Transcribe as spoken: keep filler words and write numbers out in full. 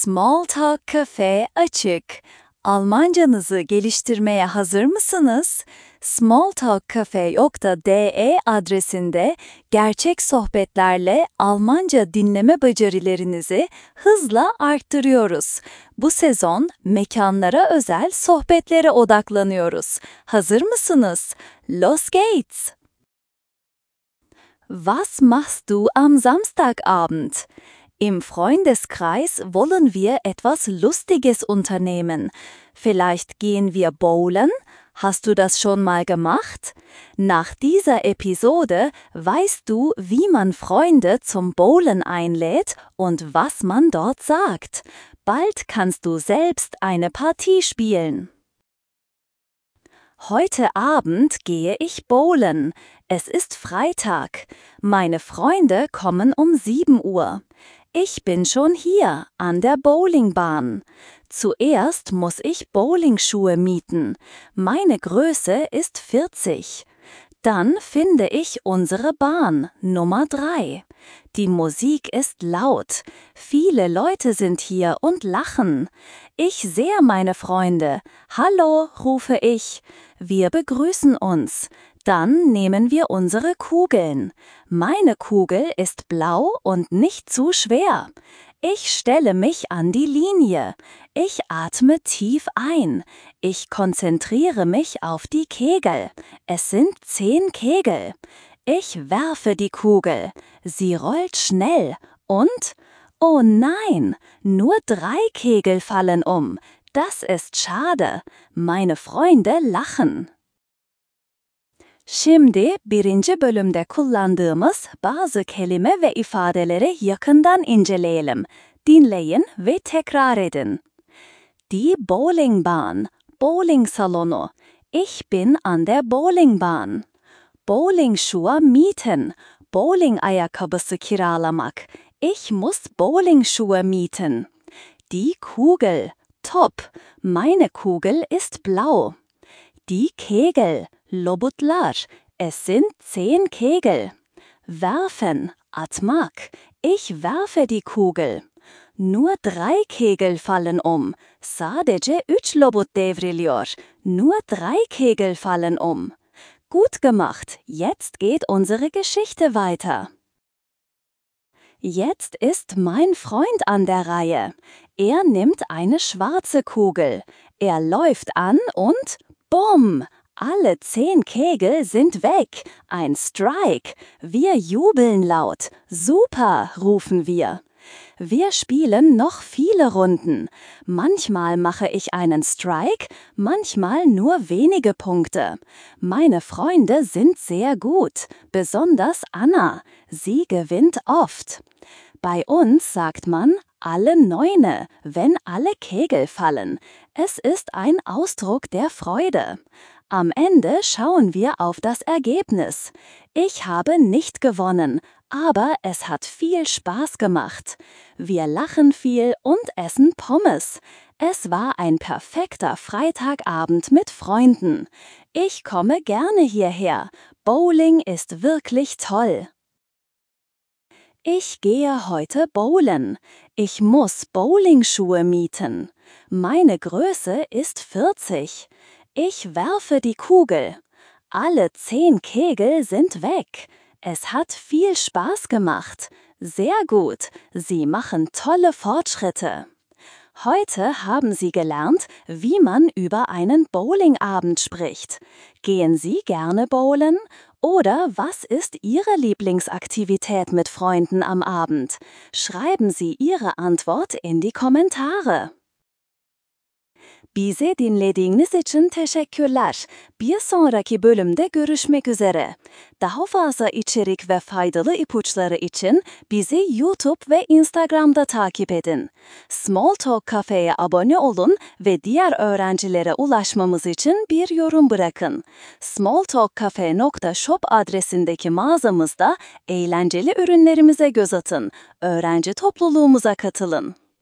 Smalltalk Cafe açık. Almancanızı geliştirmeye hazır mısınız? smalltalk cafe nokta de adresinde gerçek sohbetlerle Almanca dinleme becerilerinizi hızla arttırıyoruz. Bu sezon mekanlara özel sohbetlere odaklanıyoruz. Hazır mısınız? Los geht's! Was machst du am Samstagabend? Im Freundeskreis wollen wir etwas Lustiges unternehmen. Vielleicht gehen wir bowlen? Hast du das schon mal gemacht? Nach dieser Episode weißt du, wie man Freunde zum Bowlen einlädt und was man dort sagt. Bald kannst du selbst eine Partie spielen. Heute Abend gehe ich bowlen. Es ist Freitag. Meine Freunde kommen um sieben Uhr. Ich bin schon hier, an der Bowlingbahn. Zuerst muss ich Bowlingschuhe mieten. Meine Größe ist vierzig. Dann finde ich unsere Bahn, Nummer drei. Die Musik ist laut. Viele Leute sind hier und lachen. Ich sehe meine Freunde. Hallo, rufe ich. Wir begrüßen uns. Dann nehmen wir unsere Kugeln. Meine Kugel ist blau und nicht zu schwer. Ich stelle mich an die Linie. Ich atme tief ein. Ich konzentriere mich auf die Kegel. Es sind zehn Kegel. Ich werfe die Kugel. Sie rollt schnell. Und? Oh nein, nur drei Kegel fallen um. Das ist schade. Meine Freunde lachen. Şimdi birinci bölümde kullandığımız bazı kelime ve ifadeleri yakından inceleyelim. Dinleyin ve tekrar edin. Die Bowlingbahn, bowling salonu. Ich bin an der Bowlingbahn. Bowlingschuhe mieten, bowling ayakkabısı kiralamak. Ich muss Bowlingschuhe mieten. Die Kugel, top. Meine Kugel ist blau. Die Kegel, lobutlar. Es sind zehn Kegel. Werfen, atmak. Ich werfe die Kugel. Nur drei Kegel fallen um. Sadece üç lobut devriliyor. Nur drei Kegel fallen um. Gut gemacht. Jetzt geht unsere Geschichte weiter. Jetzt ist mein Freund an der Reihe. Er nimmt eine schwarze Kugel. Er läuft an und bumm! Alle zehn Kegel sind weg. Ein Strike. Wir jubeln laut. Super, rufen wir. Wir spielen noch viele Runden. Manchmal mache ich einen Strike, manchmal nur wenige Punkte. Meine Freunde sind sehr gut, besonders Anna. Sie gewinnt oft. Bei uns sagt man alle Neune, wenn alle Kegel fallen. Es ist ein Ausdruck der Freude. Am Ende schauen wir auf das Ergebnis. Ich habe nicht gewonnen, aber es hat viel Spaß gemacht. Wir lachen viel und essen Pommes. Es war ein perfekter Freitagabend mit Freunden. Ich komme gerne hierher. Bowling ist wirklich toll. Ich gehe heute bowlen. Ich muss Bowlingschuhe mieten. Meine Größe ist vierzig. Ich werfe die Kugel. Alle zehn Kegel sind weg. Es hat viel Spaß gemacht. Sehr gut. Sie machen tolle Fortschritte. Heute haben Sie gelernt, wie man über einen Bowlingabend spricht. Gehen Sie gerne bowlen? Oder was ist Ihre Lieblingsaktivität mit Freunden am Abend? Schreiben Sie Ihre Antwort in die Kommentare. Bizi dinlediğiniz için teşekkürler. Bir sonraki bölümde görüşmek üzere. Daha fazla içerik ve faydalı ipuçları için bizi YouTube ve Instagram'da takip edin. Smalltalk Cafe'ye abone olun ve diğer öğrencilere ulaşmamız için bir yorum bırakın. smalltalk cafe nokta shop adresindeki mağazamızda eğlenceli ürünlerimize göz atın. Öğrenci topluluğumuza katılın.